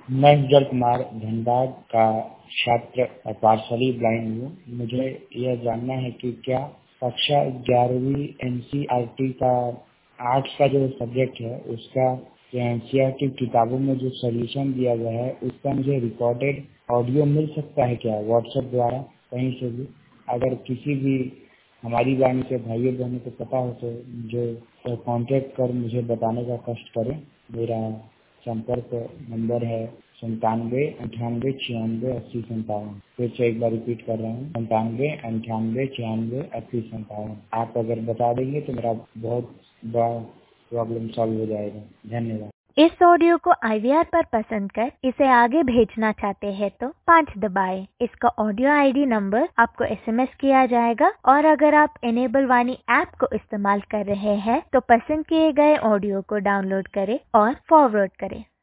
मैं विजय कुमार धनबाद का छात्र और पार्शली ब्लाइंड हूँ। मुझे यह जानना है कि क्या कक्षा 11वीं एनसीईआरटी का आर्ट्स का जो सब्जेक्ट है उसका एनसीईआरटी किताबों में जो सॉल्यूशन दिया गया है उसका मुझे रिकॉर्डेड ऑडियो मिल सकता है क्या व्हाट्सएप द्वारा कहीं से भी? अगर किसी भी हमारी वाणी के भाइयों बहनों को पता हो तो जो कांटेक्ट कर मुझे बताने का कष्ट करें। मेरा संपर्क नंबर है 97 98 96 80 57। फिर से एक बार रिपीट कर रहा हूँ 97 98 96 80 57। आप अगर बता देंगे तो मेरा बहुत बड़ा प्रॉब्लम सॉल्व हो जाएगा। धन्यवाद। इस ऑडियो को IVR पर पसंद कर इसे आगे भेजना चाहते हैं तो 5 दबाएं। इसका ऑडियो ID नंबर आपको SMS किया जाएगा और अगर आप इनेबल वाणी ऐप को इस्तेमाल कर रहे हैं तो पसंद किए गए ऑडियो को डाउनलोड करें और फॉरवर्ड करें।